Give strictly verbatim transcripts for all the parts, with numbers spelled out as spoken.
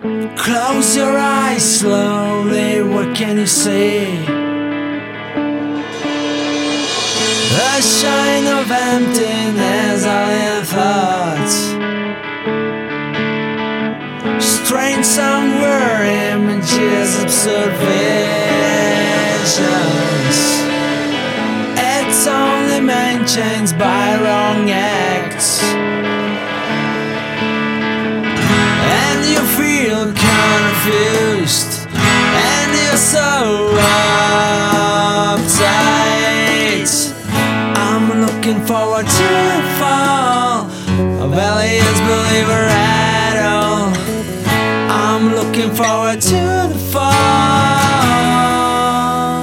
Close your eyes slowly, what can you see? A shine of emptiness, alien thoughts, strange somewhere images, absurd visions. It's only maintained by wrong acts, and you feel confused, and you're so uptight. I'm looking forward to the fall of Elias believer at all. I'm looking forward to the fall.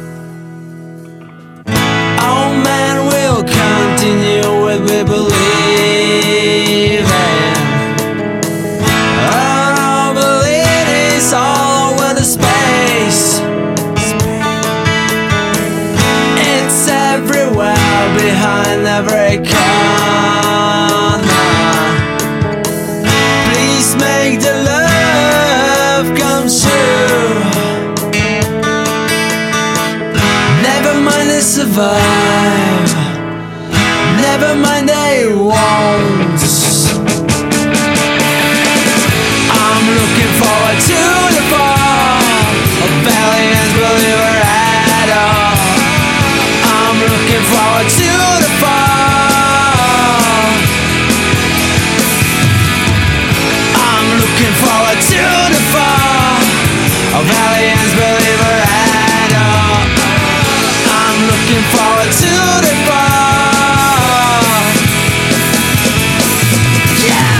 Oh man, we'll continue what we believe in. Our belief is all over the space. It's everywhere, behind every corner. Please make the love come true. Never mind they survive, never mind they won't. I'm looking forward to the fall of valiant believer at all. I'm looking forward to the fall. I'm looking forward to the fall of valiant believer at all. I'm looking forward to the fall. Yeah!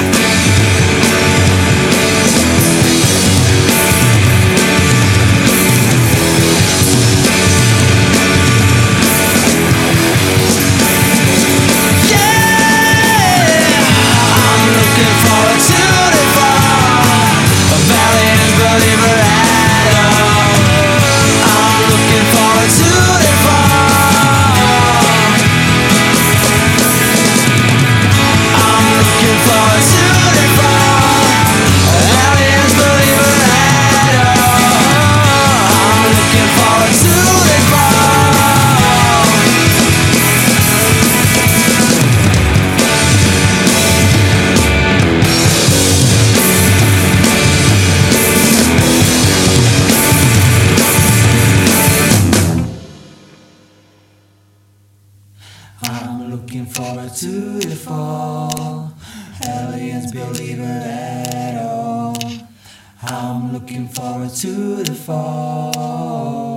I'm looking forward to the fall. Aliens believer at all. I'm looking forward to the fall.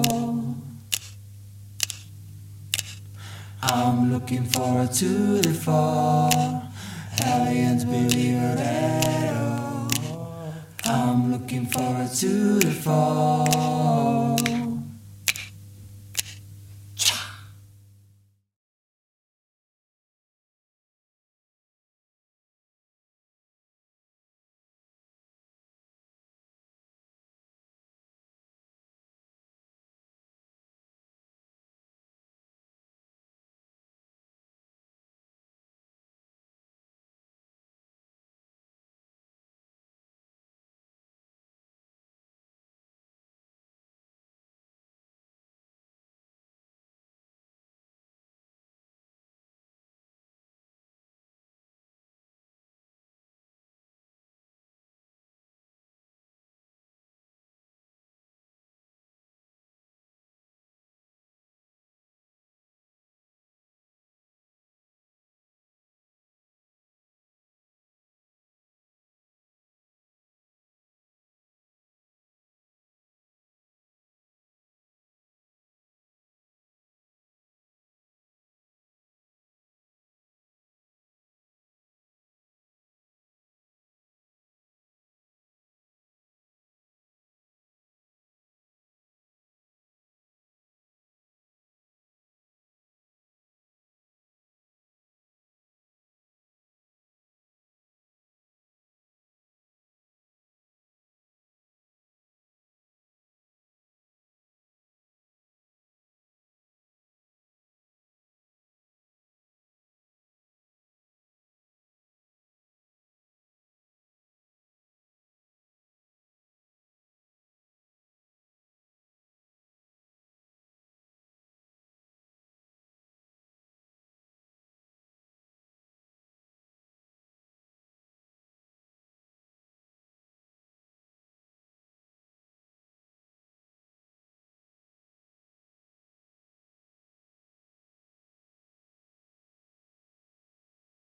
I'm looking forward to the fall. Aliens believer at all. I'm looking forward to the fall.